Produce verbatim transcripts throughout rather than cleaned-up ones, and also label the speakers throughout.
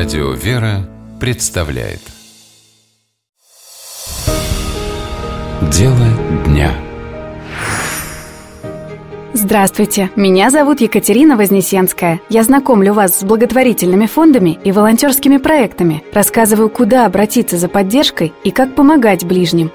Speaker 1: Радио «Вера» представляет Дело дня.
Speaker 2: Здравствуйте, меня зовут Екатерина Вознесенская. Я знакомлю вас с благотворительными фондами и волонтерскими проектами, рассказываю, куда обратиться за поддержкой и как помогать ближним.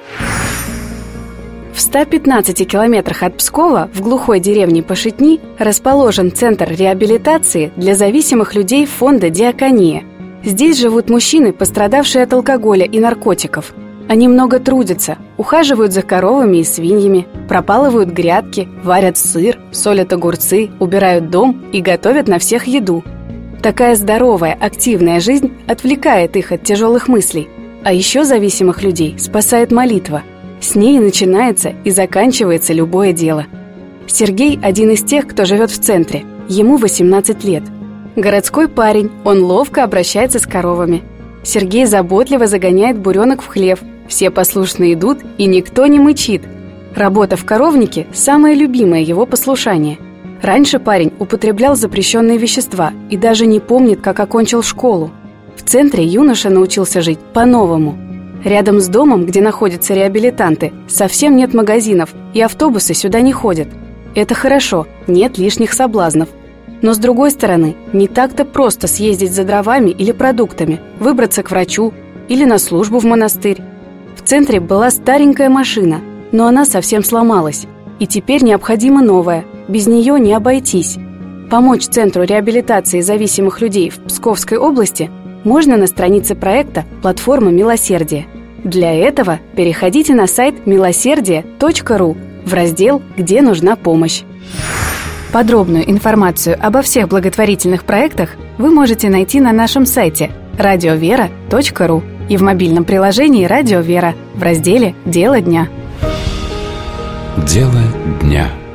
Speaker 2: В ста пятнадцати километрах от Пскова, в глухой деревне Пошетни, расположен Центр реабилитации для зависимых людей фонда «Диакония». Здесь живут мужчины, пострадавшие от алкоголя и наркотиков. Они много трудятся, ухаживают за коровами и свиньями, пропалывают грядки, варят сыр, солят огурцы, убирают дом и готовят на всех еду. Такая здоровая, активная жизнь отвлекает их от тяжелых мыслей. А еще зависимых людей спасает молитва. С ней начинается и заканчивается любое дело. Сергей – один из тех, кто живет в центре. Ему восемнадцать лет. Городской парень, он ловко обращается с коровами. Сергей заботливо загоняет буренок в хлев. Все послушно идут, и никто не мычит. Работа в коровнике – самое любимое его послушание. Раньше парень употреблял запрещенные вещества и даже не помнит, как окончил школу. В центре юноша научился жить по-новому. Рядом с домом, где находятся реабилитанты, совсем нет магазинов, и автобусы сюда не ходят. Это хорошо, нет лишних соблазнов. Но с другой стороны, не так-то просто съездить за дровами или продуктами, выбраться к врачу или на службу в монастырь. В центре была старенькая машина, но она совсем сломалась, и теперь необходима новая, без нее не обойтись. Помочь Центру реабилитации зависимых людей в Псковской области можно на странице проекта «Платформа милосердия». Для этого переходите на сайт милосердие точка ру в раздел «Где нужна помощь». Подробную информацию обо всех благотворительных проектах вы можете найти на нашем сайте радио вера точка ру и в мобильном приложении «Радио Вера» в разделе «Дело дня».
Speaker 1: Дело дня.